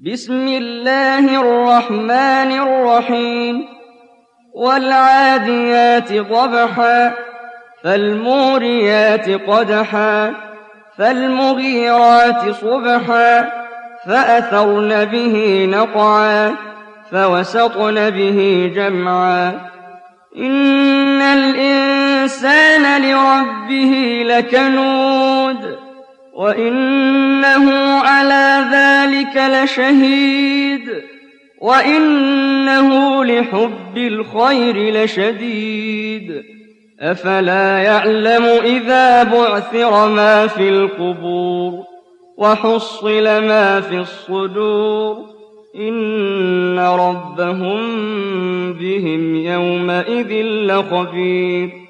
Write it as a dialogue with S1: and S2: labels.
S1: بسم الله الرحمن الرحيم والعاديات ضبحا فالموريات قدحا فالمغيرات صبحا فأثرن به نقعا فوسطن به جمعا إن الإنسان لربه لكنود وإنه على ذلك لشهيد وإنه لحب الخير لشديد أفلا يعلم إذا بعثر ما في القبور وحصل ما في الصدور إن ربهم بهم يومئذ لخبير